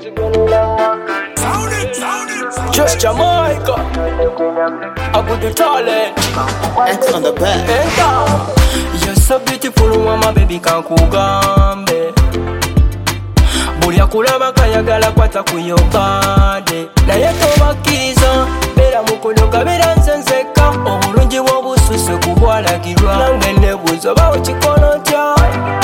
Just Jamaica, I got the talent. X on the back. You're so beautiful, mama, baby, can't kugambe. Buli akulaba kayagala kwata kuyokade. Naye tobakkiriza, beera mukono kabeera nsenseka. Obulungi bw'obususse kubwalagirwa. Nange nebuuza oba okikola otya.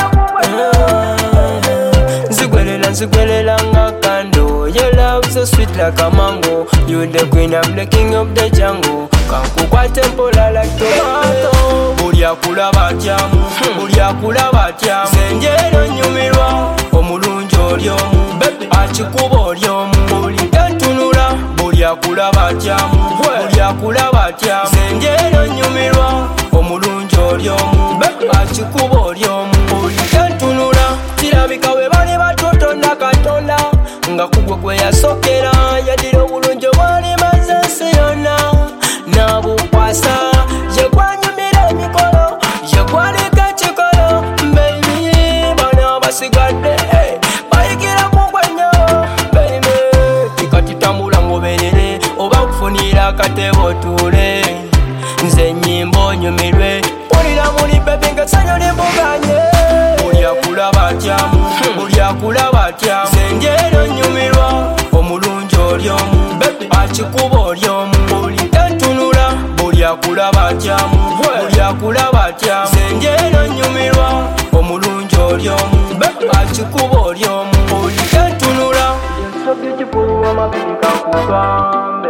Nzigwelela nga kando. Your love so sweet like a mango. You the queen, I'm the king of the jungle. Kankukwate mpola like tomato. Buli akulaba atyamu, buli akulaba atyamu. Senjero nyumirwa, omulungi oli omu. Akikuba oli omu, buli tantunula. Buli akulaba atyamu, buli akulaba atyamu. Senjero nyumirwa, omulungi oli omu. Akikuba oli omu, buli tantunula. Kirabika we bali batotonda Katonda, nga kugwe gwe yasokera. Yadira obulungi obwali maze ensi yonna. Nabukwasa ye gwanyumira emikolo, ye gwaliko ekikolo. Baby, bano abasigadde bayigira kugwe nnyo. Baby, kati tambula ngoberere oba kufunira akatebe otuule. Nze ennyimba onyumirwe, mpulira muli baby ng'essanyu limbuganye. Buli akulaba atyamu, buli akulaba atyamu. Senjero nyumirwa, omulungi oli omu. Akikuba oli omu, buli tantunula. Buli akulaba atyamu, buli akulaba atyamu. Senjero nyumirwa, omulungi oli omu. Akikuba oli omu, buli tantunula. So beautiful, mama, baby, kakugambe.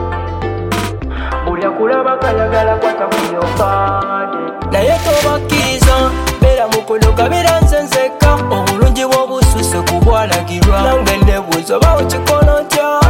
Buli akulaba kayagala kwata kuyokade. Naye tobakkiriza, beera mukono kabeera nsenseka. Obulungi bw'obususse kubwalagirwa. Nange nebuuza oba okikola otya.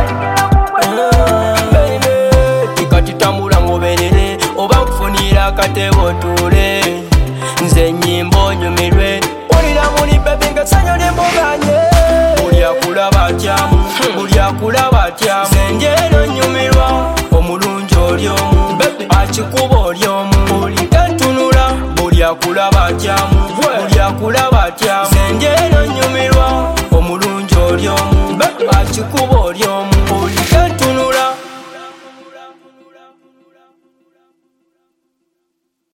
Baby, kati tambula ngoberere oba kufunira akatebe otuule. Nze ennyimba onyumirwe, mpulira muli baby ng'essanyu limbuganye. Buli akulaba atyamu, buli akulaba atyamu. Senjero nyumirwa, omulungi oli omu. Akikuba oli omu, buli tantunula. Buli akulaba atyamu, buli akulaba atyamu. Senjero nyumirwa, omulungi oli omu. Akikuba oli omu.